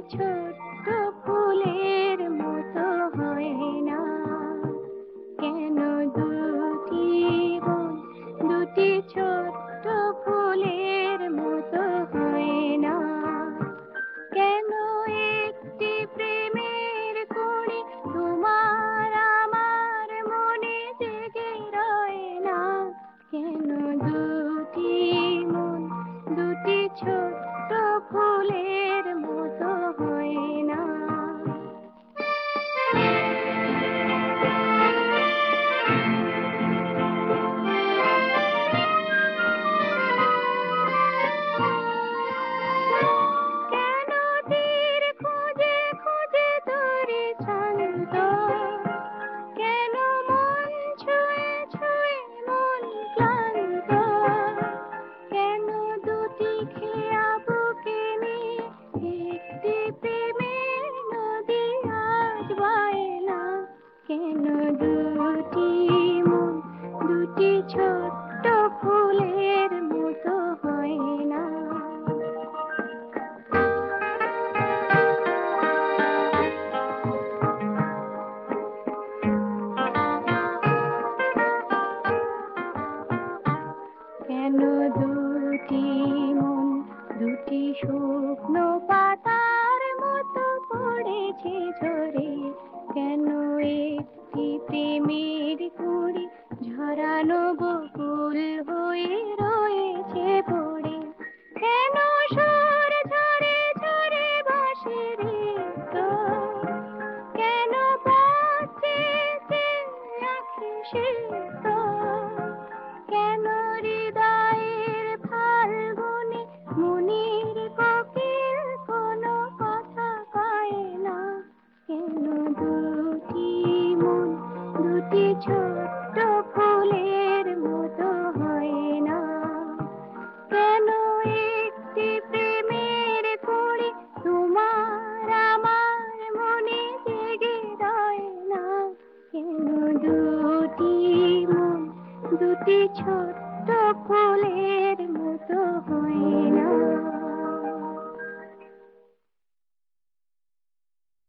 ছোট্ট ফুলের মতো হয় না? কেন দুটি মন দুটি ছোট্ট ফুলের মতো হয় না? কেন একটি প্রেমের কণি তোমার আমার মনে জেগে রয় না? কেন দুটি মন দুটি ছোট্ট ফুলের মতো হয় না? কেন তীর খুঁজে খুঁজে ধরে শান্ত? কেন মন ছুঁয়ে ছুঁয়ে মন ক্লান্ত? কেন দুটি খেয়া বুকে নিয়ে একটি প্রেমের নদী আজ বয় না? কেন দুটি মন দুটি ছোট্ট ফুলের মতো হয় না? কেন দুটি মন দুটি শুকনো পাতার মতো পড়েছে ঝরে? কেন একটি প্রেমের